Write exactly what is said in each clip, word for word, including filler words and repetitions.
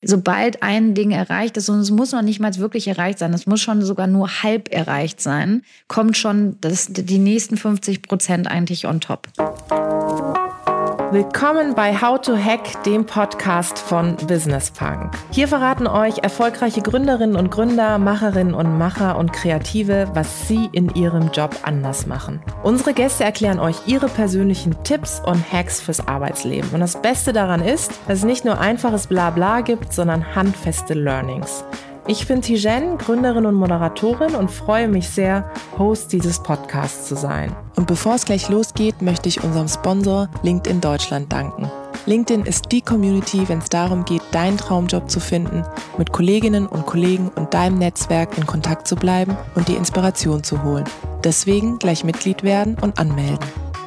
sobald ein Ding erreicht ist, und es muss noch nicht mal wirklich erreicht sein, es muss schon sogar nur halb erreicht sein, kommt schon das, die nächsten fünfzig Prozent eigentlich on top. Willkommen bei How to Hack, dem Podcast von Business Punk. Hier verraten euch erfolgreiche Gründerinnen und Gründer, Macherinnen und Macher und Kreative, was sie in ihrem Job anders machen. Unsere Gäste erklären euch ihre persönlichen Tipps und Hacks fürs Arbeitsleben. Und das Beste daran ist, dass es nicht nur einfaches Blabla gibt, sondern handfeste Learnings. Ich bin Tijen, Gründerin und Moderatorin und freue mich sehr, Host dieses Podcasts zu sein. Und bevor es gleich losgeht, möchte ich unserem Sponsor LinkedIn Deutschland danken. LinkedIn ist die Community, wenn es darum geht, deinen Traumjob zu finden, mit Kolleginnen und Kollegen und deinem Netzwerk in Kontakt zu bleiben und die Inspiration zu holen. Deswegen gleich Mitglied werden und anmelden.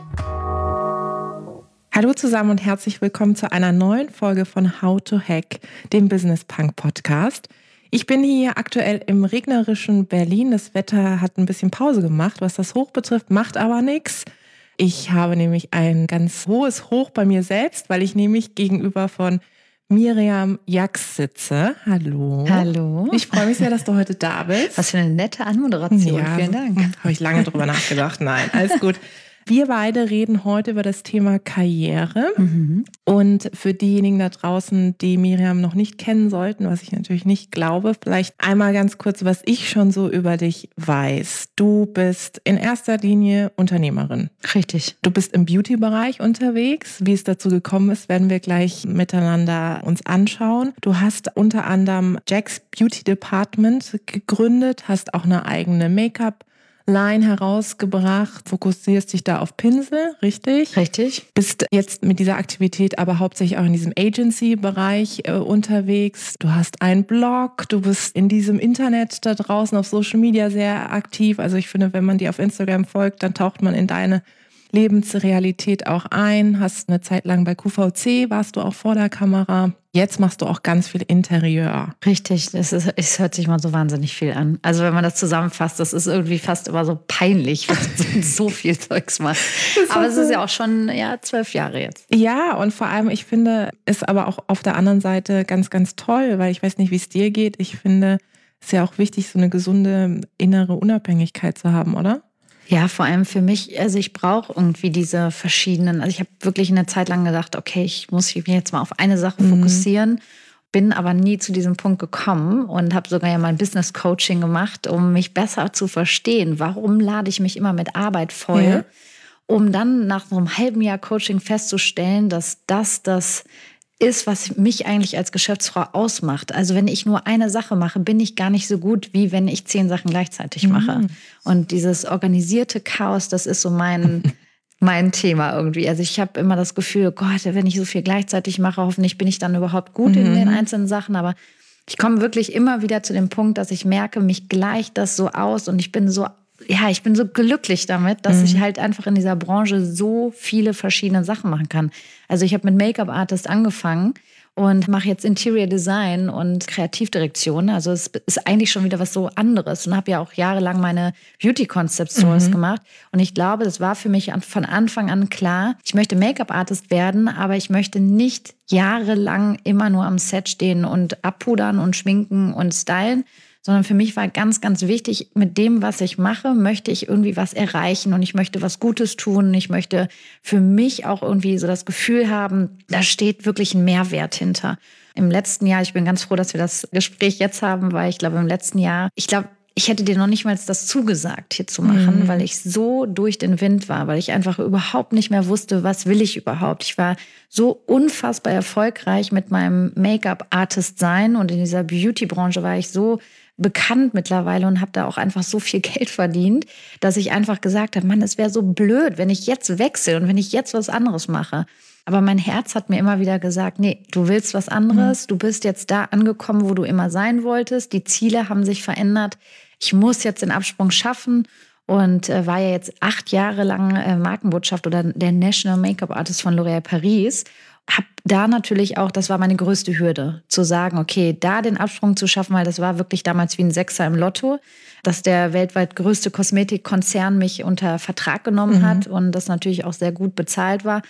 Hallo zusammen und herzlich willkommen zu einer neuen Folge von How to Hack, dem Business Punk Podcast. Ich bin hier aktuell im regnerischen Berlin. Das Wetter hat ein bisschen Pause gemacht, was das Hoch betrifft, macht aber nichts. Ich habe nämlich ein ganz hohes Hoch bei mir selbst, weil ich nämlich gegenüber von Miriam Jax sitze. Hallo. Hallo. Ich freue mich sehr, dass du heute da bist. Was für eine nette Anmoderation. Ja, vielen Dank. Habe ich lange drüber nachgedacht. Nein, alles gut. Wir beide reden heute über das Thema Karriere. Mhm. Und für diejenigen da draußen, die Miriam noch nicht kennen sollten, was ich natürlich nicht glaube, vielleicht einmal ganz kurz, was ich schon so über dich weiß. Du bist in erster Linie Unternehmerin. Richtig. Du bist im Beauty-Bereich unterwegs. Wie es dazu gekommen ist, werden wir gleich miteinander uns anschauen. Du hast unter anderem Jack's Beauty Department gegründet, hast auch eine eigene Make-up Line herausgebracht, fokussierst dich da auf Pinsel, richtig? Richtig. Bist jetzt mit dieser Aktivität aber hauptsächlich auch in diesem Agency-Bereich äh, unterwegs. Du hast einen Blog, du bist in diesem Internet da draußen auf Social Media sehr aktiv. Also ich finde, wenn man dir auf Instagram folgt, dann taucht man in deine Lebensrealität auch ein. Hast eine Zeit lang bei Q V C, warst du auch vor der Kamera. Jetzt machst du auch ganz viel Interieur. Richtig, es, ist, es hört sich mal so wahnsinnig viel an. Also wenn man das zusammenfasst, das ist irgendwie fast immer so peinlich, wenn man so viel Zeugs macht. Aber es ist ja auch schon ja, zwölf Jahre jetzt. Ja, und vor allem, ich finde, es aber auch auf der anderen Seite ganz, ganz toll, weil ich weiß nicht, wie es dir geht. Ich finde, es ist ja auch wichtig, so eine gesunde innere Unabhängigkeit zu haben, oder? Ja, vor allem für mich, also ich brauche irgendwie diese verschiedenen, also ich habe wirklich eine Zeit lang gedacht, okay, ich muss mich jetzt mal auf eine Sache mhm. fokussieren, bin aber nie zu diesem Punkt gekommen und habe sogar ja mal ein Business Coaching gemacht, um mich besser zu verstehen. Warum lade ich mich immer mit Arbeit voll, ja. um dann nach so einem halben Jahr Coaching festzustellen, dass das das ist, was mich eigentlich als Geschäftsfrau ausmacht. Also wenn ich nur eine Sache mache, bin ich gar nicht so gut, wie wenn ich zehn Sachen gleichzeitig mache. Mhm. Und dieses organisierte Chaos, das ist so mein, mein Thema irgendwie. Also ich habe immer das Gefühl, Gott, wenn ich so viel gleichzeitig mache, hoffentlich bin ich dann überhaupt gut mhm. in den einzelnen Sachen. Aber ich komme wirklich immer wieder zu dem Punkt, dass ich merke, mich gleicht das so aus und ich bin so Ja, ich bin so glücklich damit, dass mhm. ich halt einfach in dieser Branche so viele verschiedene Sachen machen kann. Also ich habe mit Make-up-Artist angefangen und mache jetzt Interior Design und Kreativdirektion. Also es ist eigentlich schon wieder was so anderes und habe ja auch jahrelang meine Beauty-Concept-Stores mhm. gemacht. Und ich glaube, das war für mich von Anfang an klar, ich möchte Make-up-Artist werden, aber ich möchte nicht jahrelang immer nur am Set stehen und abpudern und schminken und stylen, sondern für mich war ganz, ganz wichtig, mit dem, was ich mache, möchte ich irgendwie was erreichen und ich möchte was Gutes tun. Ich möchte für mich auch irgendwie so das Gefühl haben, da steht wirklich ein Mehrwert hinter. Im letzten Jahr, ich bin ganz froh, dass wir das Gespräch jetzt haben, weil ich glaube, im letzten Jahr, ich glaube, ich hätte dir noch nicht mal das zugesagt, hier zu machen, mhm. weil ich so durch den Wind war, weil ich einfach überhaupt nicht mehr wusste, was will ich überhaupt. Ich war so unfassbar erfolgreich mit meinem Make-up-Artist sein und in dieser Beauty-Branche war ich so bekannt mittlerweile und habe da auch einfach so viel Geld verdient, dass ich einfach gesagt habe, Mann, es wäre so blöd, wenn ich jetzt wechsle und wenn ich jetzt was anderes mache. Aber mein Herz hat mir immer wieder gesagt, nee, du willst was anderes, mhm. du bist jetzt da angekommen, wo du immer sein wolltest, die Ziele haben sich verändert, ich muss jetzt den Absprung schaffen und äh, war ja jetzt acht Jahre lang äh, Markenbotschaft oder der National Make-up Artist von L'Oréal Paris. Hab da natürlich auch, das war meine größte Hürde, zu sagen, okay, da den Absprung zu schaffen, weil das war wirklich damals wie ein Sechser im Lotto, dass der weltweit größte Kosmetikkonzern mich unter Vertrag genommen mhm. hat und das natürlich auch sehr gut bezahlt war.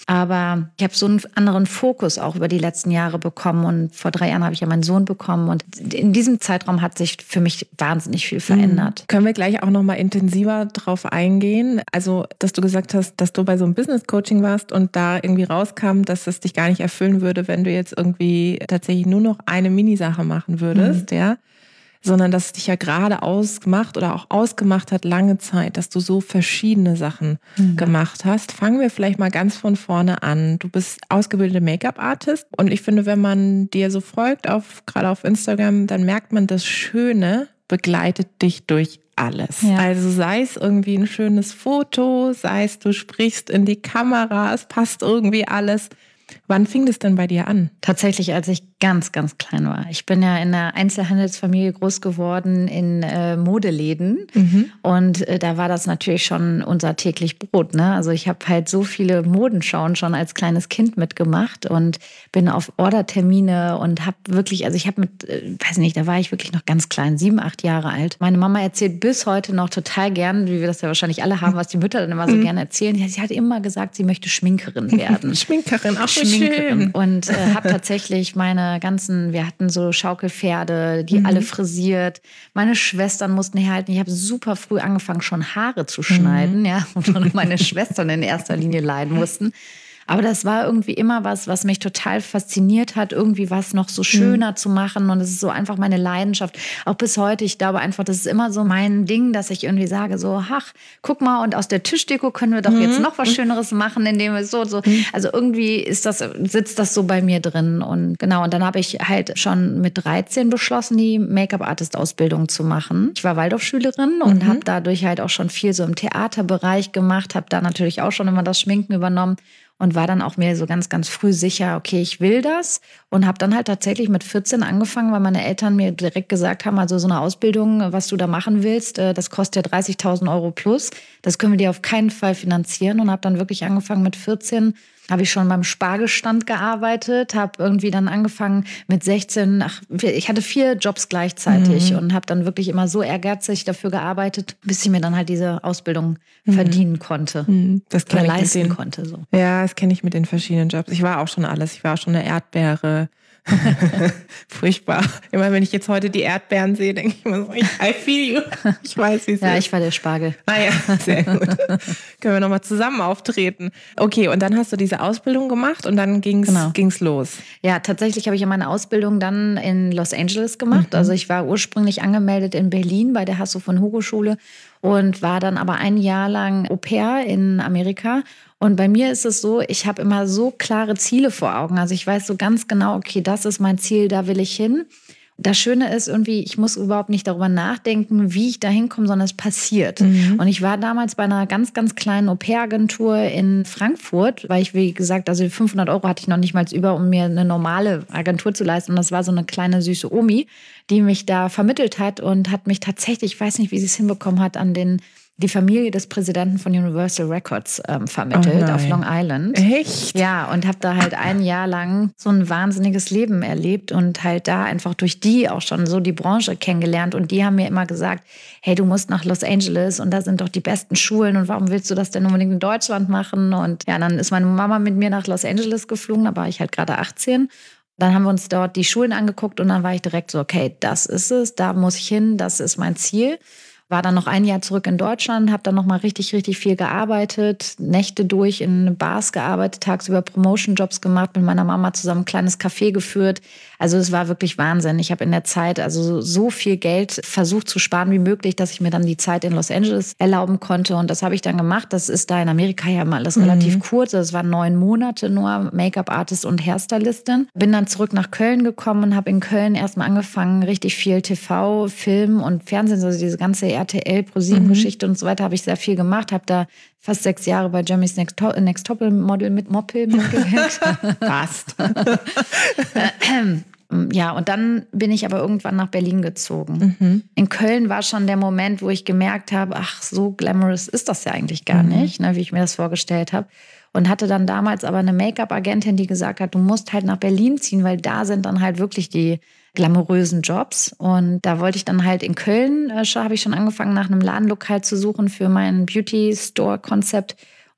Aber ich habe so einen anderen Fokus auch über die letzten Jahre bekommen. Und vor drei Jahren habe ich ja meinen Sohn bekommen. Und in diesem Zeitraum hat sich für mich wahnsinnig viel verändert. Mhm. Können wir gleich auch noch mal intensiver drauf eingehen? Also, dass du gesagt hast, dass du bei so einem Business-Coaching warst und da irgendwie rauskam, dass es dich gar nicht erfüllen würde, wenn du jetzt irgendwie tatsächlich nur noch eine Minisache machen würdest, mhm. ja? Sondern dass es dich ja gerade ausgemacht oder auch ausgemacht hat lange Zeit, dass du so verschiedene Sachen mhm. gemacht hast. Fangen wir vielleicht mal ganz von vorne an. Du bist ausgebildete Make-up-Artist und ich finde, wenn man dir so folgt, auf, gerade auf Instagram, dann merkt man, das Schöne begleitet dich durch alles. Ja. Also sei es irgendwie ein schönes Foto, sei es du sprichst in die Kamera, es passt irgendwie alles. Wann fing das denn bei dir an? Tatsächlich, als ich ganz, ganz klein war. Ich bin ja in einer Einzelhandelsfamilie groß geworden in äh, Modeläden. Mhm. Und äh, da war das natürlich schon unser täglich Brot. Ne? Also ich habe halt so viele Modenschauen schon als kleines Kind mitgemacht und bin auf Ordertermine und habe wirklich, also ich habe mit, äh, weiß nicht, da war ich wirklich noch ganz klein, sieben, acht Jahre alt. Meine Mama erzählt bis heute noch total gern, wie wir das ja wahrscheinlich alle haben, was die Mütter dann immer so mhm. gerne erzählen. Ja, sie hat immer gesagt, sie möchte Schminkerin werden. Schminkerin, ach Schminkerin. schön. Und äh, habe tatsächlich meine ganzen, wir hatten so Schaukelpferde, die mhm. alle frisiert. Meine Schwestern mussten herhalten. Ich habe super früh angefangen, schon Haare zu schneiden, mhm. ja, und meine Schwestern in erster Linie leiden mussten. Aber das war irgendwie immer was, was mich total fasziniert hat, irgendwie was noch so schöner mhm. zu machen. Und es ist so einfach meine Leidenschaft. Auch bis heute, ich glaube einfach, das ist immer so mein Ding, dass ich irgendwie sage so, ach, guck mal, und aus der Tischdeko können wir doch mhm. jetzt noch was Schöneres machen, indem wir so, so. Mhm. Also irgendwie ist das, sitzt das so bei mir drin. Und genau, und dann habe ich halt schon mit dreizehn beschlossen, die Make-up-Artist-Ausbildung zu machen. Ich war Waldorfschülerin mhm. und habe dadurch halt auch schon viel so im Theaterbereich gemacht, habe da natürlich auch schon immer das Schminken übernommen. Und war dann auch mir so ganz, ganz früh sicher, okay, ich will das. Und habe dann halt tatsächlich mit vierzehn angefangen, weil meine Eltern mir direkt gesagt haben, also so eine Ausbildung, was du da machen willst, das kostet ja dreißigtausend Euro plus. Das können wir dir auf keinen Fall finanzieren. Und habe dann wirklich angefangen mit vierzehn, habe ich schon beim Spargelstand gearbeitet, habe irgendwie dann angefangen mit sechzehn, ach, ich hatte vier Jobs gleichzeitig mhm. und habe dann wirklich immer so ehrgeizig dafür gearbeitet, bis ich mir dann halt diese Ausbildung mhm. verdienen konnte. Mhm. Das oder ich leisten mit den, konnte. So. Ja, das kenne ich mit den verschiedenen Jobs. Ich war auch schon alles. Ich war auch schon eine Erdbeere. Furchtbar. Immer wenn ich jetzt heute die Erdbeeren sehe, denke ich immer so, I feel you. Ich weiß, wie es ja, ist. Ja, ich war der Spargel. Ah ja, sehr gut. Können wir nochmal zusammen auftreten. Okay, und dann hast du diese Ausbildung gemacht und dann ging's, genau. ging's los. Ja, tatsächlich habe ich ja meine Ausbildung dann in Los Angeles gemacht. Mhm. Also ich war ursprünglich angemeldet in Berlin bei der Hasso von Hugo Schule und war dann aber ein Jahr lang Au pair in Amerika. Und bei mir ist es so, ich habe immer so klare Ziele vor Augen. Also ich weiß so ganz genau, okay, das ist mein Ziel, da will ich hin. Das Schöne ist irgendwie, ich muss überhaupt nicht darüber nachdenken, wie ich da hinkomme, sondern es passiert. Mhm. Und ich war damals bei einer ganz, ganz kleinen Au-pair-Agentur in Frankfurt, weil ich, wie gesagt, also fünfhundert Euro hatte ich noch nicht mal über, um mir eine normale Agentur zu leisten. Und das war so eine kleine süße Omi, die mich da vermittelt hat und hat mich tatsächlich, ich weiß nicht, wie sie es hinbekommen hat, an den die Familie des Präsidenten von Universal Records ähm, vermittelt oh auf Long Island. Echt? Ja, und habe da halt ein Jahr lang so ein wahnsinniges Leben erlebt und halt da einfach durch die auch schon so die Branche kennengelernt. Und die haben mir immer gesagt, hey, du musst nach Los Angeles und da sind doch die besten Schulen und warum willst du das denn unbedingt in Deutschland machen? Und ja, dann ist meine Mama mit mir nach Los Angeles geflogen, da war ich halt gerade achtzehn. Dann haben wir uns dort die Schulen angeguckt und dann war ich direkt so, okay, das ist es, da muss ich hin, das ist mein Ziel. War dann noch ein Jahr zurück in Deutschland, habe dann noch mal richtig, richtig viel gearbeitet, Nächte durch in Bars gearbeitet, tagsüber Promotion-Jobs gemacht, mit meiner Mama zusammen ein kleines Café geführt. Also es war wirklich Wahnsinn. Ich habe in der Zeit also so viel Geld versucht zu sparen wie möglich, dass ich mir dann die Zeit in Los Angeles erlauben konnte. Und das habe ich dann gemacht. Das ist da in Amerika ja mal alles mhm. relativ kurz. Das waren neun Monate nur, Make-up-Artist und Hairstylistin. Bin dann zurück nach Köln gekommen und habe in Köln erstmal angefangen, richtig viel T V, Film und Fernsehen, also diese ganze R T L, Pro sieben Geschichte mhm. und so weiter, habe ich sehr viel gemacht. Habe da fast sechs Jahre bei Germany's Next, Top, Next Top Model mit Moppel mitgewirkt. Fast. Ja, und dann bin ich aber irgendwann nach Berlin gezogen. Mhm. In Köln war schon der Moment, wo ich gemerkt habe, ach, so glamorous ist das ja eigentlich gar mhm. nicht, ne, wie ich mir das vorgestellt habe. Und hatte dann damals aber eine Make-up-Agentin, die gesagt hat, du musst halt nach Berlin ziehen, weil da sind dann halt wirklich die glamourösen Jobs. Und da wollte ich dann halt in Köln, äh, habe ich schon angefangen, nach einem Ladenlokal zu suchen für mein Beauty-Store-Konzept.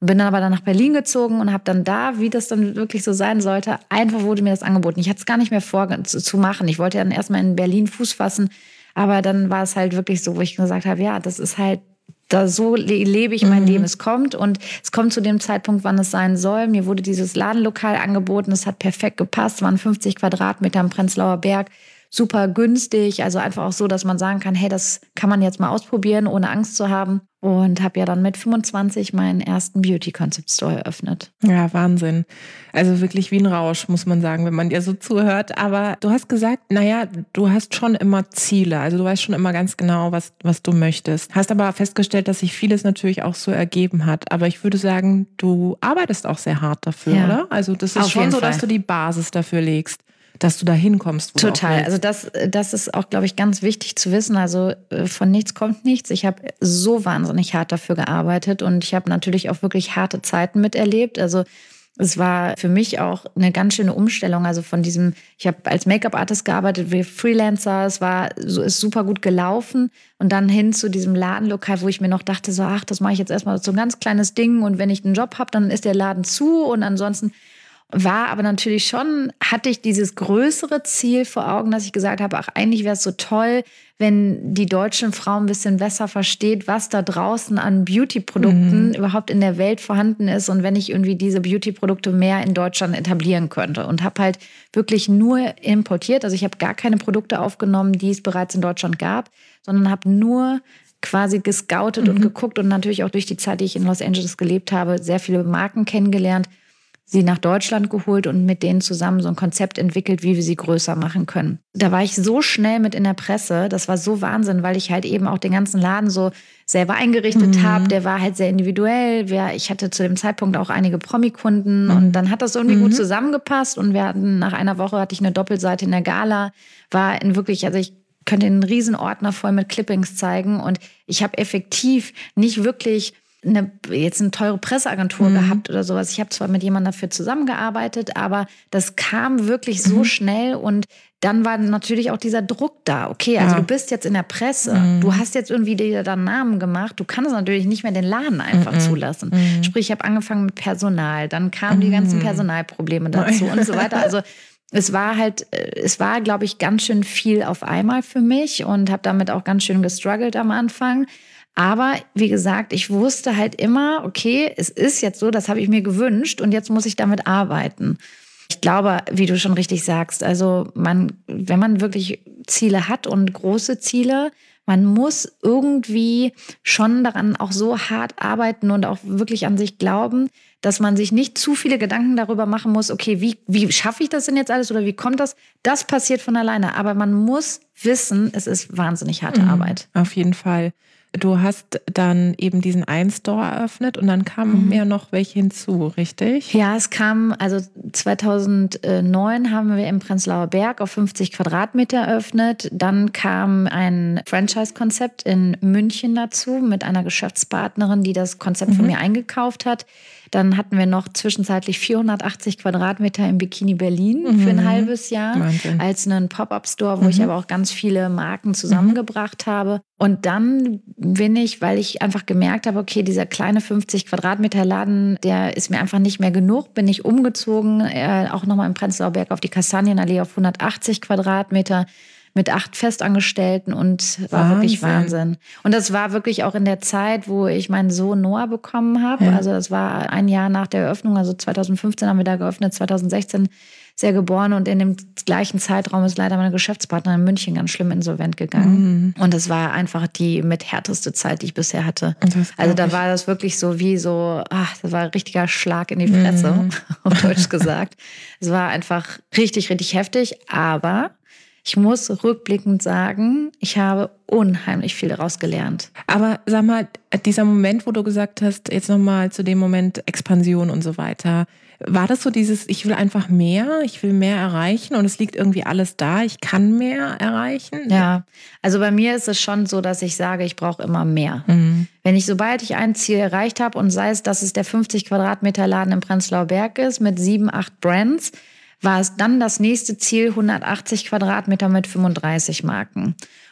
Und bin dann aber dann nach Berlin gezogen und habe dann da, wie das dann wirklich so sein sollte, einfach wurde mir das angeboten. Ich hatte es gar nicht mehr vor zu, zu machen. Ich wollte dann erstmal in Berlin Fuß fassen, aber dann war es halt wirklich so, wo ich gesagt habe, ja, das ist halt, da so le- lebe ich mein mhm. Leben. Es kommt und es kommt zu dem Zeitpunkt, wann es sein soll. Mir wurde dieses Ladenlokal angeboten, es hat perfekt gepasst, es waren fünfzig Quadratmeter am Prenzlauer Berg. Super günstig, also einfach auch so, dass man sagen kann, hey, das kann man jetzt mal ausprobieren, ohne Angst zu haben. Und habe ja dann mit fünfundzwanzig meinen ersten Beauty-Concept-Store eröffnet. Ja, Wahnsinn. Also wirklich wie ein Rausch, muss man sagen, wenn man dir so zuhört. Aber du hast gesagt, naja, du hast schon immer Ziele. Also du weißt schon immer ganz genau, was, was du möchtest. Hast aber festgestellt, dass sich vieles natürlich auch so ergeben hat. Aber ich würde sagen, du arbeitest auch sehr hart dafür, ja. oder? Also das ist Auf schon so, Fall. dass du die Basis dafür legst, dass du da hinkommst. Total. Also das, das ist auch, glaube ich, ganz wichtig zu wissen. Also von nichts kommt nichts. Ich habe so wahnsinnig hart dafür gearbeitet und ich habe natürlich auch wirklich harte Zeiten miterlebt. Also es war für mich auch eine ganz schöne Umstellung. Also von diesem, ich habe als Make-up-Artist gearbeitet, wie Freelancer. Es war so, ist super gut gelaufen. Und dann hin zu diesem Ladenlokal, wo ich mir noch dachte, so, ach, das mache ich jetzt erstmal so ein ganz kleines Ding. Und wenn ich einen Job habe, dann ist der Laden zu. Und ansonsten war aber natürlich schon, hatte ich dieses größere Ziel vor Augen, dass ich gesagt habe, ach, eigentlich wäre es so toll, wenn die deutschen Frauen ein bisschen besser versteht, was da draußen an Beauty-Produkten mhm. überhaupt in der Welt vorhanden ist und wenn ich irgendwie diese Beauty-Produkte mehr in Deutschland etablieren könnte. Und habe halt wirklich nur importiert, also ich habe gar keine Produkte aufgenommen, die es bereits in Deutschland gab, sondern habe nur quasi gescoutet mhm. und geguckt und natürlich auch durch die Zeit, die ich in Los Angeles gelebt habe, sehr viele Marken kennengelernt, sie nach Deutschland geholt und mit denen zusammen so ein Konzept entwickelt, wie wir sie größer machen können. Da war ich so schnell mit in der Presse, das war so Wahnsinn, weil ich halt eben auch den ganzen Laden so selber eingerichtet mhm. habe. Der war halt sehr individuell. Ich hatte zu dem Zeitpunkt auch einige Promi-Kunden mhm. und dann hat das irgendwie mhm. gut zusammengepasst und wir hatten nach einer Woche hatte ich eine Doppelseite in der Gala, war in wirklich, also ich könnte einen riesen Ordner voll mit Clippings zeigen und ich habe effektiv nicht wirklich Eine, jetzt eine teure Presseagentur mhm. gehabt oder sowas. Ich habe zwar mit jemandem dafür zusammengearbeitet, aber das kam wirklich so mhm. schnell und dann war natürlich auch dieser Druck da. Okay, also ja. du bist jetzt in der Presse, mhm. du hast jetzt irgendwie dir deinen Namen gemacht, du kannst natürlich nicht mehr den Laden einfach mhm. zulassen. Mhm. Sprich, ich habe angefangen mit Personal, dann kamen mhm. die ganzen Personalprobleme dazu und so weiter. Also es war halt, es war, glaube ich, ganz schön viel auf einmal für mich und habe damit auch ganz schön gestruggelt am Anfang. Aber wie gesagt, ich wusste halt immer, okay, es ist jetzt so, das habe ich mir gewünscht und jetzt muss ich damit arbeiten. Ich glaube, wie du schon richtig sagst, also man, wenn man wirklich Ziele hat und große Ziele, man muss irgendwie schon daran auch so hart arbeiten und auch wirklich an sich glauben, dass man sich nicht zu viele Gedanken darüber machen muss, okay, wie, wie schaffe ich das denn jetzt alles oder wie kommt das? Das passiert von alleine. Aber man muss wissen, es ist wahnsinnig harte mhm, Arbeit. Auf jeden Fall. Du hast dann eben diesen einen Store eröffnet und dann kamen mhm. ja noch welche hinzu, richtig? Ja, es kam, also zweitausendneun haben wir im Prenzlauer Berg auf fünfzig Quadratmeter eröffnet. Dann kam ein Franchise-Konzept in München dazu mit einer Geschäftspartnerin, die das Konzept mhm. von mir eingekauft hat. Dann hatten wir noch zwischenzeitlich vierhundertachtzig Quadratmeter im Bikini Berlin mhm. für ein halbes Jahr Wahnsinn. Als einen Pop-up-Store, wo mhm. ich aber auch ganz viele Marken zusammengebracht mhm. habe. Und dann bin ich, weil ich einfach gemerkt habe, okay, dieser kleine fünfzig Quadratmeter Laden, der ist mir einfach nicht mehr genug, bin ich umgezogen, äh, auch nochmal im Prenzlauer Berg auf die Kastanienallee auf hundertachtzig Quadratmeter. Mit acht Festangestellten und war Wahnsinn. Wirklich Wahnsinn. Und das war wirklich auch in der Zeit, wo ich meinen Sohn Noah bekommen habe. Ja. Also das war ein Jahr nach der Eröffnung, also zweitausendfünfzehn haben wir da geöffnet, zweitausendsechzehn ist er geboren und in dem gleichen Zeitraum ist leider meine Geschäftspartnerin in München ganz schlimm insolvent gegangen. Mhm. Und es war einfach die mit härteste Zeit, die ich bisher hatte. Also da war das wirklich so wie so, ach, das war ein richtiger Schlag in die Fresse, mhm. auf Deutsch gesagt. Es war einfach richtig, richtig heftig, aber ich muss rückblickend sagen, ich habe unheimlich viel daraus gelernt. Aber sag mal, dieser Moment, wo du gesagt hast, jetzt nochmal zu dem Moment Expansion und so weiter, war das so dieses, ich will einfach mehr, ich will mehr erreichen und es liegt irgendwie alles da, ich kann mehr erreichen? Ja, also bei mir ist es schon so, dass ich sage, ich brauche immer mehr. Mhm. Wenn ich, sobald ich ein Ziel erreicht habe und sei es, dass es der fünfzig Quadratmeter Laden im Prenzlauer Berg ist mit sieben, acht Brands, war es dann das nächste Ziel hundertachtzig Quadratmeter mit fünfunddreißig Marken.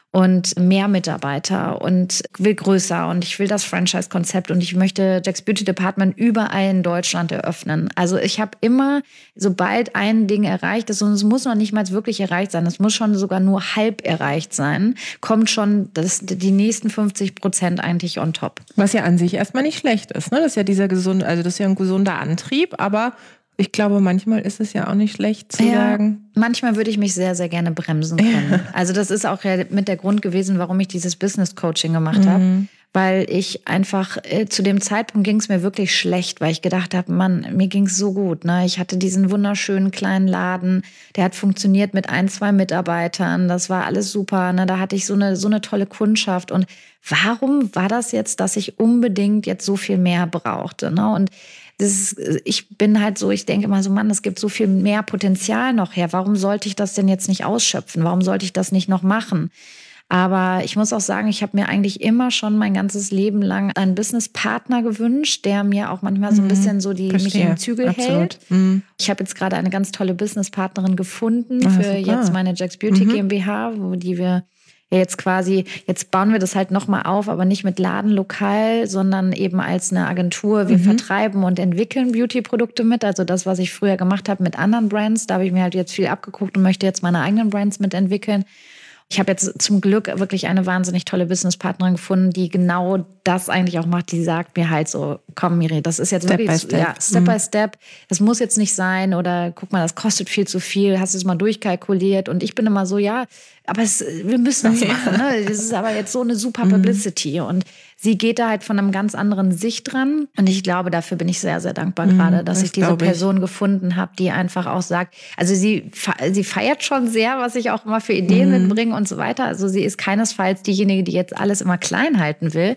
und mehr Mitarbeiter und will größer und ich will das Franchise-Konzept und ich möchte Jack's Beauty Department überall in Deutschland eröffnen. Also ich habe immer, sobald ein Ding erreicht ist, und es muss noch nicht mal wirklich erreicht sein, es muss schon sogar nur halb erreicht sein, kommt schon das, die nächsten fünfzig Prozent eigentlich on top. Was ja an sich erstmal nicht schlecht ist, ne? Das ist ja dieser gesunde, also das ist ja ein gesunder Antrieb, aber ich glaube, manchmal ist es ja auch nicht schlecht zu ja, sagen. Manchmal würde ich mich sehr, sehr gerne bremsen können. Also das ist auch ja mit der Grund gewesen, warum ich dieses Business Coaching gemacht habe. Mhm. Weil ich einfach, äh, zu dem Zeitpunkt ging es mir wirklich schlecht, weil ich gedacht habe, Mann, mir ging es so gut. Ne? Ich hatte diesen wunderschönen kleinen Laden, der hat funktioniert mit ein, zwei Mitarbeitern. Das war alles super. Ne? Da hatte ich so eine, so eine tolle Kundschaft. Und warum war das jetzt, dass ich unbedingt jetzt so viel mehr brauchte? Ne? Und das ist, ich bin halt so, ich denke mal so, Mann, es gibt so viel mehr Potenzial noch her. Warum sollte ich das denn jetzt nicht ausschöpfen? Warum sollte ich das nicht noch machen? Aber ich muss auch sagen, ich habe mir eigentlich immer schon mein ganzes Leben lang einen Businesspartner gewünscht, der mir auch manchmal so ein bisschen so die Verstehe. mich im Zügel Absolut. hält. Mhm. Ich habe jetzt gerade eine ganz tolle Businesspartnerin gefunden Ah, für super. jetzt meine Jack's Beauty Mhm. GmbH, wo die wir ja jetzt quasi, jetzt bauen wir das halt nochmal auf, aber nicht mit Ladenlokal, sondern eben als eine Agentur. Wir mhm. vertreiben und entwickeln Beauty-Produkte mit. Also das, was ich früher gemacht habe mit anderen Brands, da habe ich mir halt jetzt viel abgeguckt und möchte jetzt meine eigenen Brands mitentwickeln. Ich habe jetzt zum Glück wirklich eine wahnsinnig tolle Businesspartnerin gefunden, die genau das eigentlich auch macht. Die sagt mir halt so, komm Miri, das ist jetzt Step wirklich by step. Ja, Step mhm. by Step. Das muss jetzt nicht sein oder guck mal, das kostet viel zu viel. Hast du es mal durchkalkuliert? Und ich bin immer so, ja, aber es, wir müssen das machen. Ne? Das ist aber jetzt so eine super Publicity. Und sie geht da halt von einem ganz anderen Sicht dran. Und ich glaube, dafür bin ich sehr, sehr dankbar mm, gerade, dass das ich diese Person ich. gefunden habe, die einfach auch sagt, also sie, sie feiert schon sehr, was ich auch immer für Ideen mm. mitbringe und so weiter. Also sie ist keinesfalls diejenige, die jetzt alles immer klein halten will.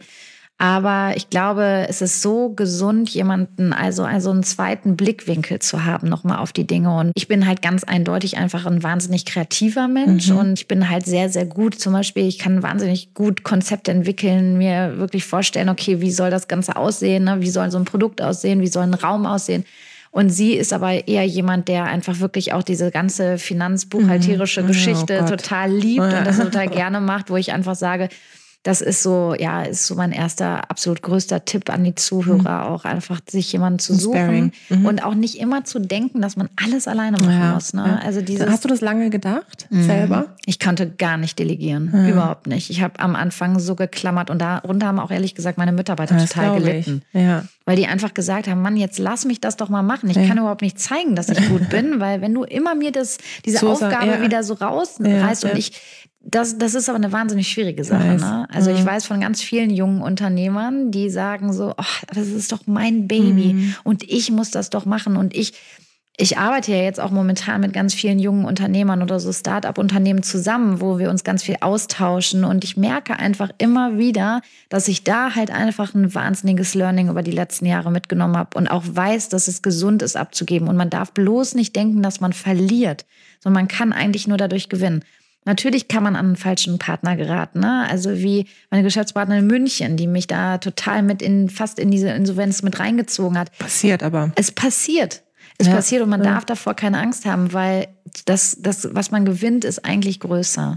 Aber ich glaube, es ist so gesund, jemanden, also, also einen zweiten Blickwinkel zu haben, nochmal auf die Dinge. Und ich bin halt ganz eindeutig einfach ein wahnsinnig kreativer Mensch. Mhm. Und ich bin halt sehr, sehr gut. Zum Beispiel, ich kann wahnsinnig gut Konzepte entwickeln, mir wirklich vorstellen, okay, wie soll das Ganze aussehen? Ne? Wie soll so ein Produkt aussehen? Wie soll ein Raum aussehen? Und sie ist aber eher jemand, der einfach wirklich auch diese ganze finanzbuchhalterische mhm. Geschichte oh total liebt und das total gerne macht, wo ich einfach sage, das ist so, ja, ist so mein erster, absolut größter Tipp an die Zuhörer, mhm. auch einfach sich jemanden zu suchen mhm. und auch nicht immer zu denken, dass man alles alleine machen ja, muss. Ne? Ja. Also dieses, Hast du das lange gedacht, mhm. selber? Ich konnte gar nicht delegieren, ja. überhaupt nicht. Ich habe am Anfang so geklammert und darunter haben auch ehrlich gesagt meine Mitarbeiter das total gelitten. Ja. Weil die einfach gesagt haben, Mann, jetzt lass mich das doch mal machen. Ich ja. kann überhaupt nicht zeigen, dass ich gut bin, weil wenn du immer mir das, diese so Aufgabe ja. wieder so rausreißt ja, und ja. ich Das, das ist aber eine wahnsinnig schwierige Sache. Ne? Also ich weiß von ganz vielen jungen Unternehmern, die sagen so, oh, das ist doch mein Baby mhm. und ich muss das doch machen. Und ich, ich arbeite ja jetzt auch momentan mit ganz vielen jungen Unternehmern oder so Start-up-Unternehmen zusammen, wo wir uns ganz viel austauschen. Und ich merke einfach immer wieder, dass ich da halt einfach ein wahnsinniges Learning über die letzten Jahre mitgenommen habe und auch weiß, dass es gesund ist abzugeben. Und man darf bloß nicht denken, dass man verliert, sondern man kann eigentlich nur dadurch gewinnen. Natürlich kann man an einen falschen Partner geraten, ne? Also wie meine Geschäftspartnerin in München, die mich da total mit in, fast in diese Insolvenz mit reingezogen hat. Passiert aber. Es passiert. Es ja. passiert und man ja. darf davor keine Angst haben, weil das, das, was man gewinnt, ist eigentlich größer.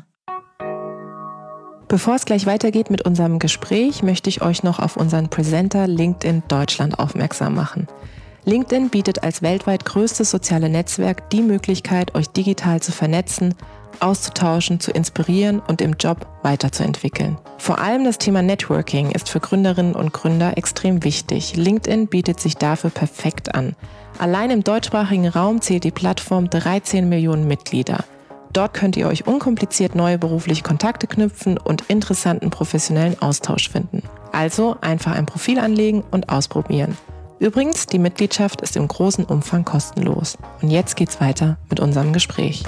Bevor es gleich weitergeht mit unserem Gespräch, möchte ich euch noch auf unseren Presenter LinkedIn Deutschland aufmerksam machen. LinkedIn bietet als weltweit größtes soziale Netzwerk die Möglichkeit, euch digital zu vernetzen, auszutauschen, zu inspirieren und im Job weiterzuentwickeln. Vor allem das Thema Networking ist für Gründerinnen und Gründer extrem wichtig. LinkedIn bietet sich dafür perfekt an. Allein im deutschsprachigen Raum zählt die Plattform dreizehn Millionen Mitglieder. Dort könnt ihr euch unkompliziert neue berufliche Kontakte knüpfen und interessanten professionellen Austausch finden. Also einfach ein Profil anlegen und ausprobieren. Übrigens, die Mitgliedschaft ist im großen Umfang kostenlos. Und jetzt geht's weiter mit unserem Gespräch.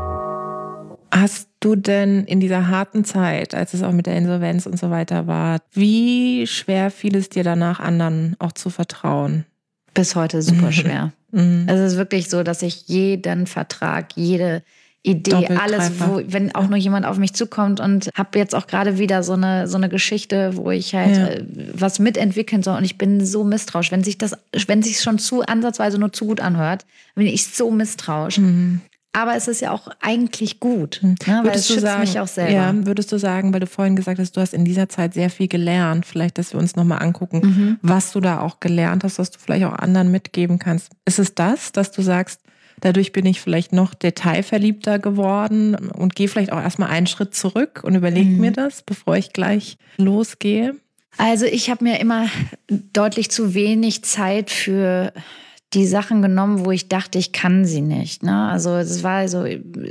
Hast du denn in dieser harten Zeit, als es auch mit der Insolvenz und so weiter war, wie schwer fiel es dir danach, anderen auch zu vertrauen? Bis heute super schwer. Mhm. Also es ist wirklich so, dass ich jeden Vertrag, jede Idee, alles, wo, wenn auch nur jemand auf mich zukommt und habe jetzt auch gerade wieder so eine so eine Geschichte, wo ich halt ja. äh, was mitentwickeln soll und ich bin so misstrauisch, wenn sich das, wenn sich schon zu ansatzweise nur zu gut anhört, bin ich so misstrauisch. Mhm. Aber es ist ja auch eigentlich gut, ne? Weil es schützt sagen, mich auch selber. Ja, würdest du sagen, weil du vorhin gesagt hast, du hast in dieser Zeit sehr viel gelernt, vielleicht, dass wir uns nochmal angucken, mhm. was du da auch gelernt hast, was du vielleicht auch anderen mitgeben kannst. Ist es das, dass du sagst, dadurch bin ich vielleicht noch detailverliebter geworden und gehe vielleicht auch erstmal einen Schritt zurück und überlege mhm. mir das, bevor ich gleich losgehe? Also ich habe mir immer deutlich zu wenig Zeit für die Sachen genommen, wo ich dachte, ich kann sie nicht. Ne? Also es war so,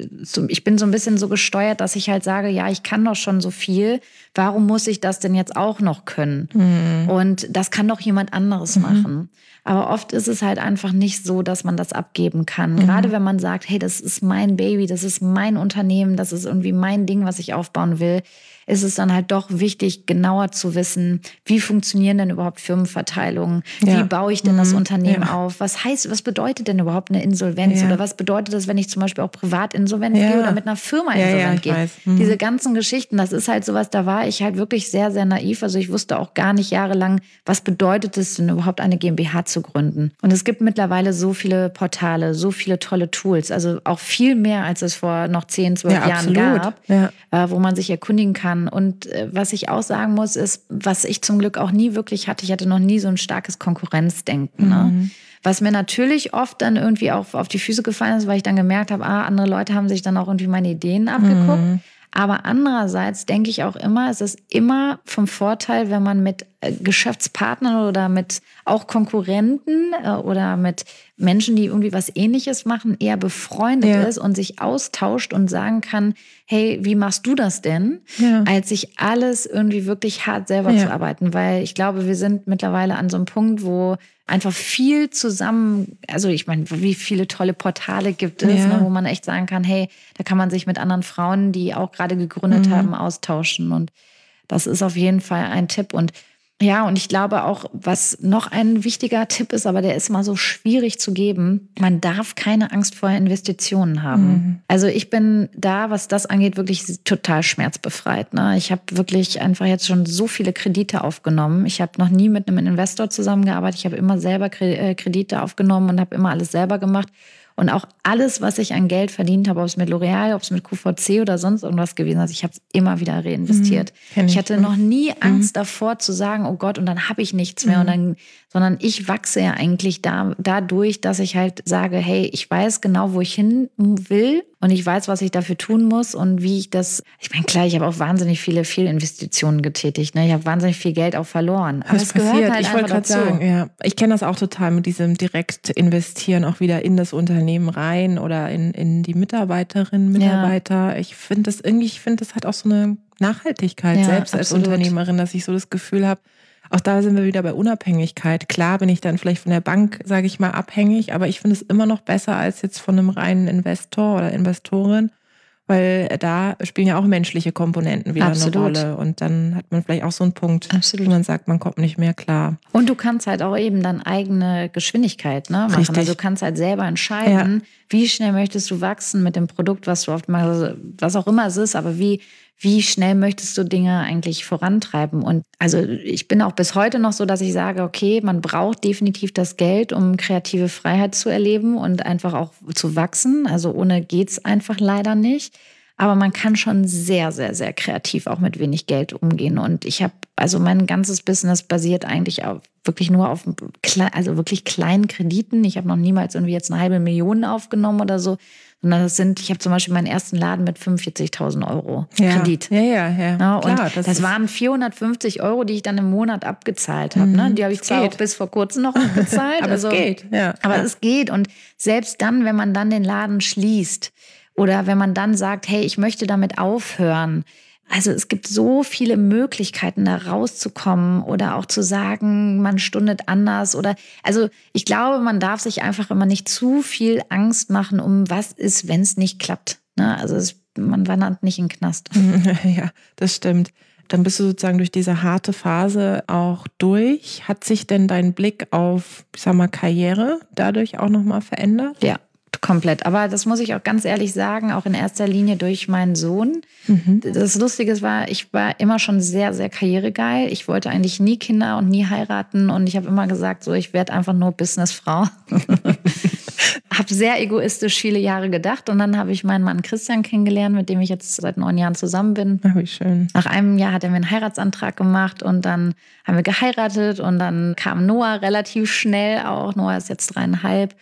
ich bin so ein bisschen so gesteuert, dass ich halt sage, ja, ich kann doch schon so viel. Warum muss ich das denn jetzt auch noch können? Mhm. Und das kann doch jemand anderes mhm. machen. Aber oft ist es halt einfach nicht so, dass man das abgeben kann. Mhm. Gerade wenn man sagt, hey, das ist mein Baby, das ist mein Unternehmen, das ist irgendwie mein Ding, was ich aufbauen will, ist es dann halt doch wichtig, genauer zu wissen, wie funktionieren denn überhaupt Firmenverteilungen? Ja. Wie baue ich denn mhm. das Unternehmen ja. auf? Was heißt, was bedeutet denn überhaupt eine Insolvenz? Ja. Oder was bedeutet das, wenn ich zum Beispiel auch privat insolvent ja. gehe oder mit einer Firma ja, insolvent ja, gehe? Mhm. Diese ganzen Geschichten, das ist halt sowas, da war ich halt wirklich sehr, sehr naiv. Also ich wusste auch gar nicht jahrelang, was bedeutet es denn überhaupt, eine GmbH zu gründen? Und es gibt mittlerweile so viele Portale, so viele tolle Tools, also auch viel mehr, als es vor noch zehn, zwölf ja, Jahren absolut. gab, ja. äh, wo man sich erkundigen kann. Und äh, was ich auch sagen muss, ist, was ich zum Glück auch nie wirklich hatte, ich hatte noch nie so ein starkes Konkurrenzdenken. Mhm. Ne? Was mir natürlich oft dann irgendwie auch auf die Füße gefallen ist, weil ich dann gemerkt habe, ah, andere Leute haben sich dann auch irgendwie meine Ideen abgeguckt. Mhm. Aber andererseits denke ich auch immer, es ist immer vom Vorteil, wenn man mit Geschäftspartnern oder mit auch Konkurrenten oder mit Menschen, die irgendwie was Ähnliches machen, eher befreundet ja. ist und sich austauscht und sagen kann, hey, wie machst du das denn? Ja. Als sich alles irgendwie wirklich hart selber ja. zu arbeiten. Weil ich glaube, wir sind mittlerweile an so einem Punkt, wo einfach viel zusammen, also ich meine, wie viele tolle Portale gibt es, ja. ne, wo man echt sagen kann, hey, da kann man sich mit anderen Frauen, die auch gerade gegründet mhm. haben, austauschen. Und das ist auf jeden Fall ein Tipp. Und ja, und ich glaube auch, was noch ein wichtiger Tipp ist, aber der ist mal so schwierig zu geben, man darf keine Angst vor Investitionen haben. Mhm. Also ich bin da, was das angeht, wirklich total schmerzbefreit. Ne? Ich habe wirklich einfach jetzt schon so viele Kredite aufgenommen. Ich habe noch nie mit einem Investor zusammengearbeitet. Ich habe immer selber Kredite aufgenommen und habe immer alles selber gemacht. Und auch alles, was ich an Geld verdient habe, ob es mit L'Oreal, ob es mit Q V C oder sonst irgendwas gewesen ist, ich habe es immer wieder reinvestiert. Mhm, ich. ich hatte noch nie Angst mhm. davor zu sagen, oh Gott, und dann habe ich nichts mehr. Mhm. Und dann, sondern ich wachse ja eigentlich da, dadurch, dass ich halt sage, hey, ich weiß genau, wo ich hin will und ich weiß, was ich dafür tun muss und wie ich das, ich meine, klar, ich habe auch wahnsinnig viele Fehlinvestitionen getätigt. Ne? Ich habe wahnsinnig viel Geld auch verloren. Aber es gehört halt ich wollte gerade sagen, ja, ich kenne das auch total mit diesem direkt investieren, auch wieder in das Unternehmen rein oder in, in die Mitarbeiterinnen, Mitarbeiter. Ja. Ich finde das irgendwie, ich finde, das hat auch so eine Nachhaltigkeit, ja, selbst absolut. Als Unternehmerin, dass ich so das Gefühl habe, auch da sind wir wieder bei Unabhängigkeit. Klar bin ich dann vielleicht von der Bank, sage ich mal, abhängig, aber ich finde es immer noch besser als jetzt von einem reinen Investor oder Investorin, weil da spielen ja auch menschliche Komponenten wieder Absolut. Eine Rolle. Und dann hat man vielleicht auch so einen Punkt, Absolut. Wo man sagt, man kommt nicht mehr klar. Und du kannst halt auch eben dann eigene Geschwindigkeit ne, machen. Richtig. Also du kannst halt selber entscheiden, ja. wie schnell möchtest du wachsen mit dem Produkt, was du oft mal, was auch immer es ist, aber wie Wie schnell möchtest du Dinge eigentlich vorantreiben? Und also ich bin auch bis heute noch so, dass ich sage, okay, man braucht definitiv das Geld, um kreative Freiheit zu erleben und einfach auch zu wachsen. Also ohne geht's einfach leider nicht. Aber man kann schon sehr, sehr, sehr kreativ auch mit wenig Geld umgehen. Und ich habe, also mein ganzes Business basiert eigentlich auf, wirklich nur auf also wirklich kleinen Krediten. Ich habe noch niemals irgendwie jetzt eine halbe Million aufgenommen oder so. Sondern das sind, ich habe zum Beispiel meinen ersten Laden mit fünfundvierzigtausend Euro ja. Kredit. Ja, ja, ja. ja und Klar, das, das waren vierhundertfünfzig Euro, die ich dann im Monat abgezahlt habe. Mhm, ne? Die habe ich zwar geht. auch bis vor kurzem noch abgezahlt. aber also, es geht. Ja. Aber ja. es geht. Und selbst dann, wenn man dann den Laden schließt oder wenn man dann sagt, hey, ich möchte damit aufhören. Also es gibt so viele Möglichkeiten, da rauszukommen oder auch zu sagen, man stundet anders oder, also ich glaube, man darf sich einfach immer nicht zu viel Angst machen, um was ist, wenn es nicht klappt. Ne? Also es, man wandert nicht in den Knast. Ja, das stimmt. Dann bist du sozusagen durch diese harte Phase auch durch. Hat sich denn dein Blick auf, ich sag mal, Karriere dadurch auch nochmal verändert? Ja. Komplett. Aber das muss ich auch ganz ehrlich sagen, auch in erster Linie durch meinen Sohn. Mhm. Das Lustige war, ich war immer schon sehr, sehr karrieregeil. Ich wollte eigentlich nie Kinder und nie heiraten. Und ich habe immer gesagt, so ich werde einfach nur Businessfrau. habe sehr egoistisch viele Jahre gedacht. Und dann habe ich meinen Mann Christian kennengelernt, mit dem ich jetzt seit neun Jahren zusammen bin. Ach, wie schön. Nach einem Jahr hat er mir einen Heiratsantrag gemacht und dann haben wir geheiratet und dann kam Noah relativ schnell auch. Noah ist jetzt dreieinhalb.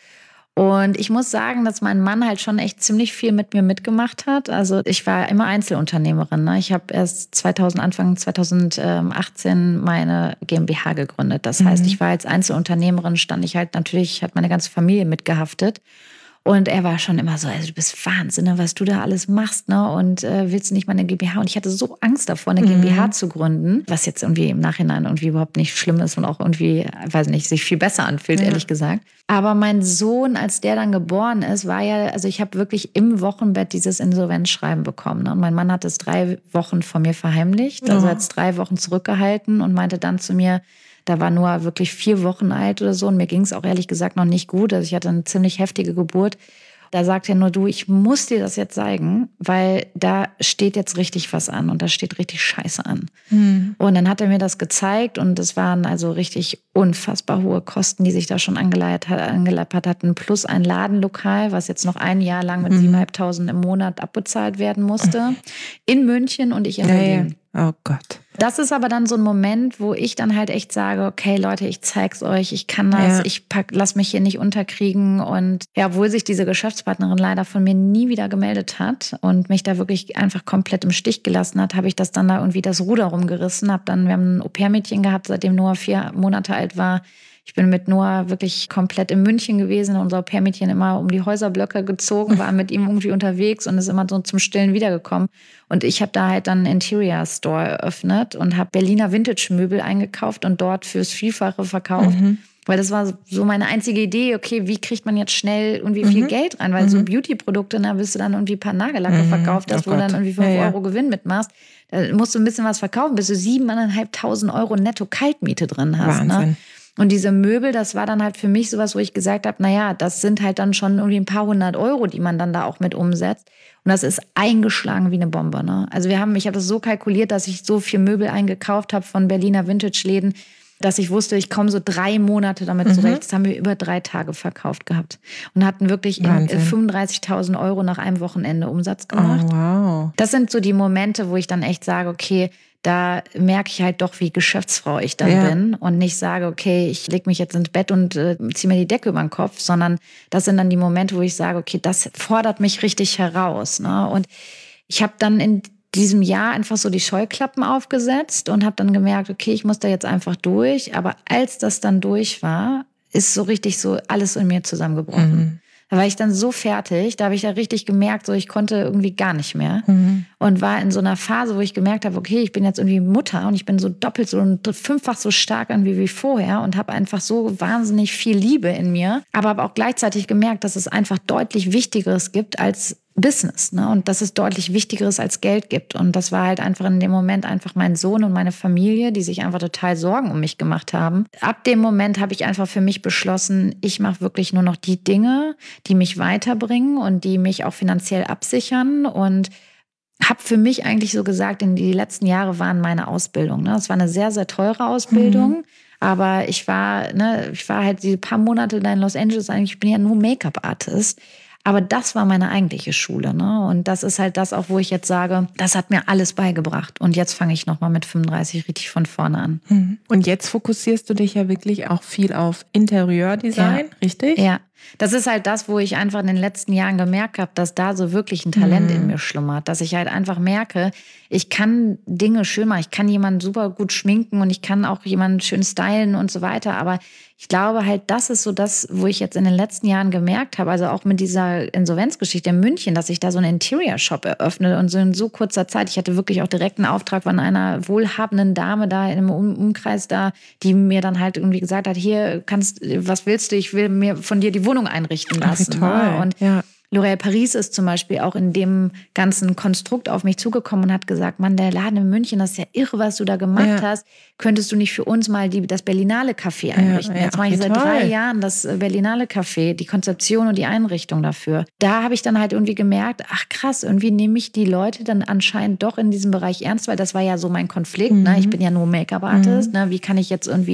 Und ich muss sagen, dass mein Mann halt schon echt ziemlich viel mit mir mitgemacht hat. Also ich war immer Einzelunternehmerin. Ne? Ich habe erst zweitausend, Anfang zweitausendachtzehn meine GmbH gegründet. Das heißt, ich war als Einzelunternehmerin, stand ich halt natürlich, hat meine ganze Familie mitgehaftet. Und er war schon immer so, also du bist Wahnsinn, ne, was du da alles machst, ne? Und äh, willst du nicht mal eine GmbH? Und ich hatte so Angst davor, eine mhm. GmbH zu gründen, was jetzt irgendwie im Nachhinein irgendwie überhaupt nicht schlimm ist und auch irgendwie, weiß nicht, sich viel besser anfühlt, ja. ehrlich gesagt. Aber mein Sohn, als der dann geboren ist, war ja, also ich habe wirklich im Wochenbett dieses Insolvenzschreiben bekommen. Ne? Und mein Mann hat es drei Wochen vor mir verheimlicht, also oh. hat es drei Wochen zurückgehalten und meinte dann zu mir, da war Noah wirklich vier Wochen alt oder so und mir ging es auch ehrlich gesagt noch nicht gut. Also ich hatte eine ziemlich heftige Geburt. Da sagt er nur, du, ich muss dir das jetzt zeigen, weil da steht jetzt richtig was an und da steht richtig Scheiße an. Mhm. Und dann hat er mir das gezeigt und es waren also richtig unfassbar hohe Kosten, die sich da schon angeleiert hatten, plus ein Ladenlokal, was jetzt noch ein Jahr lang mit mhm. siebentausendfünfhundert im Monat abbezahlt werden musste, in München und ich in Berlin. Oh Gott. Das ist aber dann so ein Moment, wo ich dann halt echt sage, okay, Leute, ich zeig's euch, ich kann das, ja. ich pack, lass mich hier nicht unterkriegen. Und ja, obwohl sich diese Geschäftspartnerin leider von mir nie wieder gemeldet hat und mich da wirklich einfach komplett im Stich gelassen hat, habe ich das dann da irgendwie das Ruder rumgerissen. Hab dann, wir haben ein Au-pair-Mädchen gehabt, seitdem Noah vier Monate alt war. Ich bin mit Noah wirklich komplett in München gewesen. Unser Au-pair-Mädchen immer um die Häuserblöcke gezogen, war mit ihm irgendwie unterwegs und ist immer so zum Stillen wiedergekommen. Und ich habe da halt dann einen Interior Store eröffnet und habe Berliner Vintage-Möbel eingekauft und dort fürs Vielfache verkauft. Mhm. Weil das war so meine einzige Idee, okay, wie kriegt man jetzt schnell irgendwie viel mhm. Geld rein? Weil mhm. so Beauty-Produkte, da bist du dann irgendwie ein paar Nagellacke mhm. verkauft hast, oh wo du dann irgendwie fünf ja, Euro ja. Gewinn mitmachst. Da musst du ein bisschen was verkaufen, bis du siebeneinhalbtausend Euro netto Kaltmiete drin hast. Wahnsinn. Ne? Und diese Möbel, das war dann halt für mich sowas, wo ich gesagt habe, naja, das sind halt dann schon irgendwie ein paar hundert Euro, die man dann da auch mit umsetzt. Und das ist eingeschlagen wie eine Bombe. Ne? Also wir haben, ich habe das so kalkuliert, dass ich so viel Möbel eingekauft habe von Berliner Vintage-Läden, dass ich wusste, ich komme so drei Monate damit mhm. zurecht. Das haben wir über drei Tage verkauft gehabt. Und hatten wirklich fünfunddreißigtausend Euro nach einem Wochenende Umsatz gemacht. Oh, wow. Das sind so die Momente, wo ich dann echt sage, okay, da merke ich halt doch, wie Geschäftsfrau ich dann ja. bin und nicht sage, okay, ich lege mich jetzt ins Bett und äh, ziehe mir die Decke über den Kopf, sondern das sind dann die Momente, wo ich sage, okay, das fordert mich richtig heraus. Ne? Und ich habe dann in diesem Jahr einfach so die Scheuklappen aufgesetzt und habe dann gemerkt, okay, ich muss da jetzt einfach durch. Aber als das dann durch war, ist so richtig so alles in mir zusammengebrochen. Mhm. Da war ich dann so fertig, da habe ich ja richtig gemerkt, so ich konnte irgendwie gar nicht mehr. Mhm. Und war in so einer Phase, wo ich gemerkt habe, okay, ich bin jetzt irgendwie Mutter und ich bin so doppelt so und fünffach so stark an wie, wie vorher und habe einfach so wahnsinnig viel Liebe in mir. Aber habe auch gleichzeitig gemerkt, dass es einfach deutlich Wichtigeres gibt als Business, ne? Und dass es deutlich Wichtigeres als Geld gibt. Und das war halt einfach in dem Moment einfach mein Sohn und meine Familie, die sich einfach total Sorgen um mich gemacht haben. Ab dem Moment habe ich einfach für mich beschlossen, ich mache wirklich nur noch die Dinge, die mich weiterbringen und die mich auch finanziell absichern und habe für mich eigentlich so gesagt, in die letzten Jahre waren meine Ausbildung. Ne? Es war eine sehr, sehr teure Ausbildung. Mhm. Aber ich war, ne, ich war halt diese paar Monate da in Los Angeles, eigentlich, ich bin ja nur Make-up-Artist. Aber das war meine eigentliche Schule, ne? Und das ist halt das auch, wo ich jetzt sage, das hat mir alles beigebracht. Und jetzt fange ich nochmal mit fünfunddreißig richtig von vorne an. Und jetzt fokussierst du dich ja wirklich auch viel auf Interieurdesign, ja. richtig? Ja. Das ist halt das, wo ich einfach in den letzten Jahren gemerkt habe, dass da so wirklich ein Talent mhm. in mir schlummert. Dass ich halt einfach merke, ich kann Dinge schön machen. Ich kann jemanden super gut schminken und ich kann auch jemanden schön stylen und so weiter. Aber ich glaube halt, das ist so das, wo ich jetzt in den letzten Jahren gemerkt habe, also auch mit dieser Insolvenzgeschichte in München, dass ich da so einen Interior-Shop eröffne und so in so kurzer Zeit. Ich hatte wirklich auch direkt einen Auftrag von einer wohlhabenden Dame da im Umkreis da, die mir dann halt irgendwie gesagt hat, hier, kannst, was willst du? Ich will mir von dir die Wohnung einrichten lassen. Ach, toll. Ne? Und ja. L'Oréal Paris ist zum Beispiel auch in dem ganzen Konstrukt auf mich zugekommen und hat gesagt, Mann, der Laden in München, das ist ja irre, was du da gemacht ja. hast. Könntest du nicht für uns mal die, das Berlinale Café einrichten? Ja, ja, Jetzt mache ich seit toll. drei Jahren das Berlinale Café, die Konzeption und die Einrichtung dafür. Da habe ich dann halt irgendwie gemerkt, ach krass, irgendwie nehme ich die Leute dann anscheinend doch in diesem Bereich ernst, weil das war ja so mein Konflikt. Mhm. Ne? Ich bin ja nur Make-up-Artist. Mhm. Ne? Wie kann ich jetzt irgendwie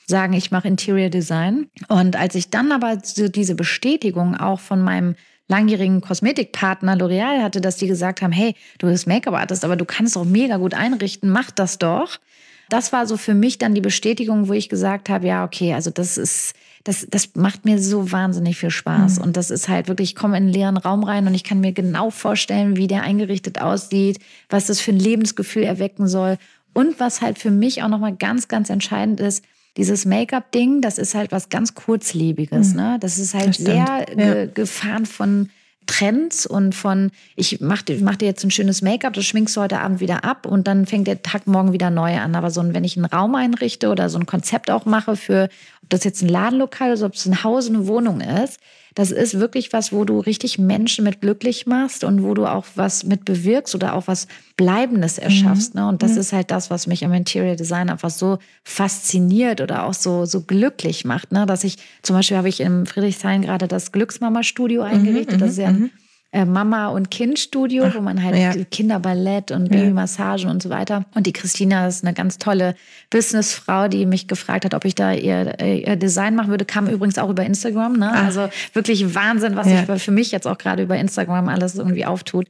sagen, ich mache Interior Design. Und als ich dann aber so diese Bestätigung auch von meinem langjährigen Kosmetikpartner L'Oreal hatte, dass die gesagt haben, hey, du bist Make-up-Artist, aber du kannst auch mega gut einrichten, mach das doch. Das war so für mich dann die Bestätigung, wo ich gesagt habe, ja, okay, also das ist, das, das macht mir so wahnsinnig viel Spaß. Mhm. Und das ist halt wirklich, ich komme in einen leeren Raum rein und ich kann mir genau vorstellen, wie der eingerichtet aussieht, was das für ein Lebensgefühl erwecken soll. Und was halt für mich auch nochmal ganz, ganz entscheidend ist, dieses Make-up-Ding, das ist halt was ganz Kurzlebiges. Mhm. Ne? Das ist halt das sehr ge- ja. gefahren von Trends und von, ich mach dir, mach dir jetzt ein schönes Make-up, das schminkst du heute Abend wieder ab und dann fängt der Tag morgen wieder neu an. Aber so, wenn ich einen Raum einrichte oder so ein Konzept auch mache für, ob das jetzt ein Ladenlokal ist, ob es ein Haus, eine Wohnung ist, das ist wirklich was, wo du richtig Menschen mit glücklich machst und wo du auch was mit bewirkst oder auch was Bleibendes erschaffst. Mhm. Ne? Und das mhm. ist halt das, was mich am Interior Design einfach so fasziniert oder auch so, so glücklich macht. Ne? Dass ich, zum Beispiel habe ich im Friedrichshain gerade das Glücksmama-Studio eingerichtet. Mhm. Das ist ja ein äh, Mama- und Kind-Studio, Ach, wo man halt ja. Kinderballett und Babymassagen ja. und so weiter. Und die Christina ist eine ganz tolle Businessfrau, die mich gefragt hat, ob ich da ihr, ihr Design machen würde. Kam übrigens auch über Instagram. Ne? Also wirklich Wahnsinn, was ja. sich für mich jetzt auch gerade über Instagram alles irgendwie auftut.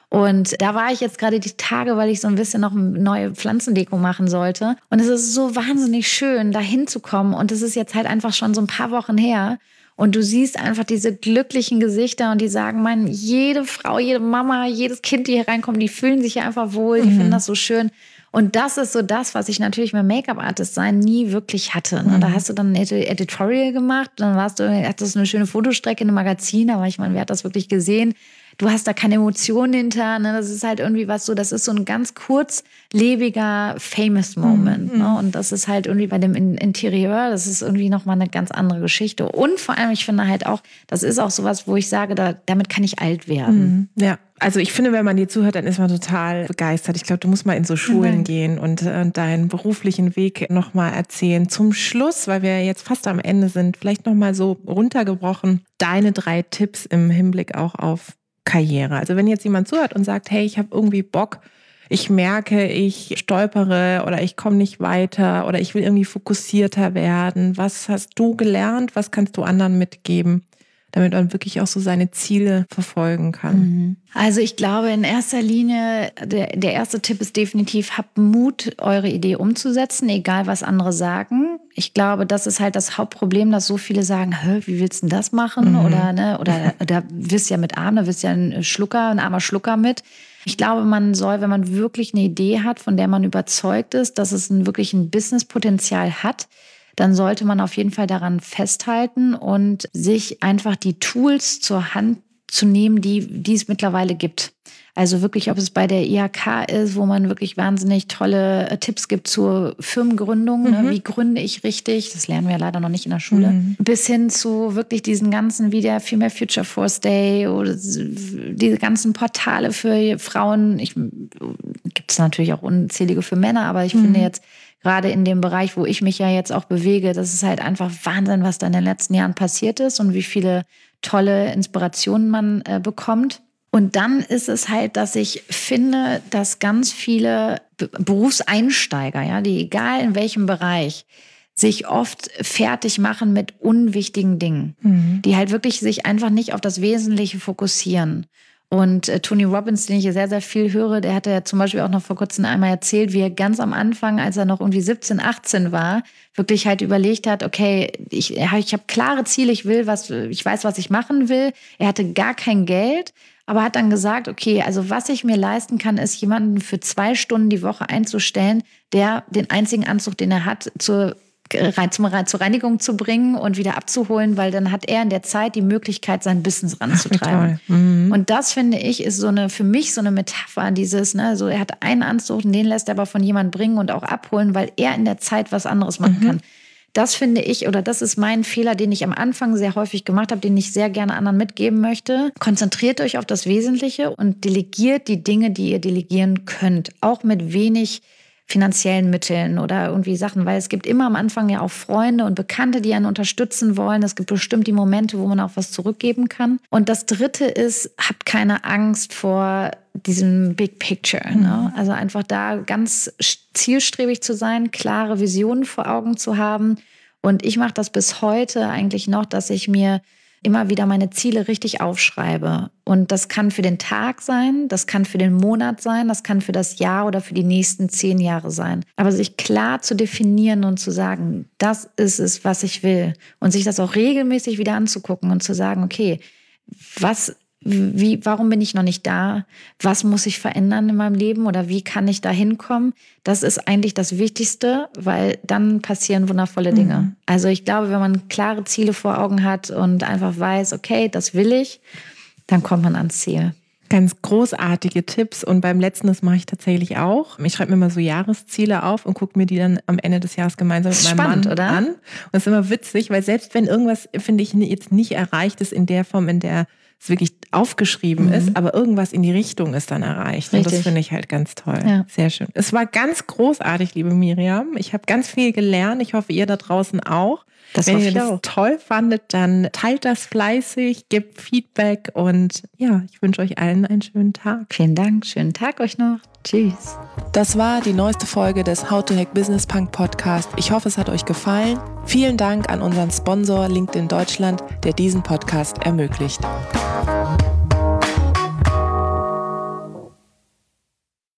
Und da war ich jetzt gerade die Tage, weil ich so ein bisschen noch eine neue Pflanzendeko machen sollte. Und es ist so wahnsinnig schön, da hinzukommen. Und es ist jetzt halt einfach schon so ein paar Wochen her. Und du siehst einfach diese glücklichen Gesichter und die sagen, man, jede Frau, jede Mama, jedes Kind, die hier reinkommt, die fühlen sich hier einfach wohl, die mhm. finden das so schön. Und das ist so das, was ich natürlich mit Make-up-Artist sein nie wirklich hatte. Ne? Mhm. Da hast du dann ein Editorial gemacht, dann warst du, hattest eine schöne Fotostrecke in einem Magazin, aber ich meine, wer hat das wirklich gesehen? Du hast da keine Emotionen hinter, ne? Das ist halt irgendwie was so, das ist so ein ganz kurzlebiger famous Moment. Mhm. Ne? Und das ist halt irgendwie bei dem Interieur, das ist irgendwie nochmal eine ganz andere Geschichte. Und vor allem, ich finde halt auch, das ist auch sowas, wo ich sage, da, damit kann ich alt werden. Mhm. Ja. Also ich finde, wenn man dir zuhört, dann ist man total begeistert. Ich glaube, du musst mal in so Schulen mhm. gehen und äh, deinen beruflichen Weg nochmal erzählen. Zum Schluss, weil wir jetzt fast am Ende sind, vielleicht nochmal so runtergebrochen, deine drei Tipps im Hinblick auch auf Karriere. Also wenn jetzt jemand zuhört und sagt, hey, ich habe irgendwie Bock, ich merke, ich stolpere oder ich komme nicht weiter oder ich will irgendwie fokussierter werden. Was hast du gelernt? Was kannst du anderen mitgeben, damit man wirklich auch so seine Ziele verfolgen kann? Also ich glaube in erster Linie, der, der erste Tipp ist definitiv, habt Mut, eure Idee umzusetzen, egal was andere sagen. Ich glaube, das ist halt das Hauptproblem, dass so viele sagen, hä, wie willst du denn das machen? Mhm. Oder, ne, oder, oder wirst ja mit Arm, da wirst ja ein Schlucker, ein armer Schlucker mit. Ich glaube, man soll, wenn man wirklich eine Idee hat, von der man überzeugt ist, dass es ein, wirklich ein Businesspotenzial hat, dann sollte man auf jeden Fall daran festhalten und sich einfach die Tools zur Hand zu nehmen, die, die es mittlerweile gibt. Also wirklich, ob es bei der I H K ist, wo man wirklich wahnsinnig tolle Tipps gibt zur Firmengründung. Mhm. Ne? Wie gründe ich richtig? Das lernen wir ja leider noch nicht in der Schule. Mhm. Bis hin zu wirklich diesen ganzen, wie der Female Future Force Day oder diese ganzen Portale für Frauen. Ich, gibt es natürlich auch unzählige für Männer, aber ich mhm. finde jetzt, gerade in dem Bereich, wo ich mich ja jetzt auch bewege, das ist halt einfach Wahnsinn, was da in den letzten Jahren passiert ist und wie viele tolle Inspirationen man äh, bekommt. Und dann ist es halt, dass ich finde, dass ganz viele Be- Berufseinsteiger, ja, die egal in welchem Bereich, sich oft fertig machen mit unwichtigen Dingen, mhm. die halt wirklich sich einfach nicht auf das Wesentliche fokussieren. Und äh, Tony Robbins, den ich hier sehr, sehr viel höre, der hatte ja zum Beispiel auch noch vor kurzem einmal erzählt, wie er ganz am Anfang, als er noch irgendwie siebzehn, achtzehn war, wirklich halt überlegt hat, okay, ich, ich habe klare Ziele, ich will was, ich weiß, was ich machen will. Er hatte gar kein Geld, aber hat dann gesagt, okay, also was ich mir leisten kann, ist jemanden für zwei Stunden die Woche einzustellen, der den einzigen Anzug, den er hat, zur Rein, zum, zur Reinigung zu bringen und wieder abzuholen, weil dann hat er in der Zeit die Möglichkeit, sein Business ranzutreiben. Mhm. Und das, finde ich, ist so eine, für mich so eine Metapher, dieses, ne, so er hat einen Anzug und den lässt er aber von jemandem bringen und auch abholen, weil er in der Zeit was anderes machen mhm. kann. Das finde ich, oder das ist mein Fehler, den ich am Anfang sehr häufig gemacht habe, den ich sehr gerne anderen mitgeben möchte. Konzentriert euch auf das Wesentliche und delegiert die Dinge, die ihr delegieren könnt. Auch mit wenig finanziellen Mitteln oder irgendwie Sachen, weil es gibt immer am Anfang ja auch Freunde und Bekannte, die einen unterstützen wollen. Es gibt bestimmt die Momente, wo man auch was zurückgeben kann. Und das Dritte ist, habt keine Angst vor diesem Big Picture. Mhm. Ne? Also einfach da ganz zielstrebig zu sein, klare Visionen vor Augen zu haben Und ich mache das bis heute eigentlich noch, dass ich mir immer wieder meine Ziele richtig aufschreibe. Und das kann für den Tag sein, das kann für den Monat sein, das kann für das Jahr oder für die nächsten zehn Jahre sein. Aber sich klar zu definieren und zu sagen, das ist es, was ich will. Und sich das auch regelmäßig wieder anzugucken und zu sagen, okay, was Wie, warum bin ich noch nicht da? Was muss ich verändern in meinem Leben oder wie kann ich da hinkommen? Das ist eigentlich das Wichtigste, weil dann passieren wundervolle Dinge. Mhm. Also ich glaube, wenn man klare Ziele vor Augen hat und einfach weiß, okay, das will ich, dann kommt man ans Ziel. Ganz großartige Tipps und beim letzten, das mache ich tatsächlich auch. Ich schreibe mir mal so Jahresziele auf und gucke mir die dann am Ende des Jahres gemeinsam mit meinem spannend, Mann oder? an. Und das ist immer witzig, weil selbst wenn irgendwas, finde ich, jetzt nicht erreicht ist in der Form, in der es wirklich aufgeschrieben mhm. ist, aber irgendwas in die Richtung ist dann erreicht. Und das finde ich halt ganz toll. Ja. Sehr schön. Es war ganz großartig, liebe Miriam. Ich habe ganz viel gelernt. Ich hoffe, ihr da draußen auch. Das Wenn ihr das auch. toll fandet, dann teilt das fleißig, gebt Feedback und ja, ich wünsche euch allen einen schönen Tag. Vielen Dank. Schönen Tag euch noch. Tschüss. Das war die neueste Folge des How to Hack Business Punk Podcast. Ich hoffe, es hat euch gefallen. Vielen Dank an unseren Sponsor LinkedIn Deutschland, der diesen Podcast ermöglicht.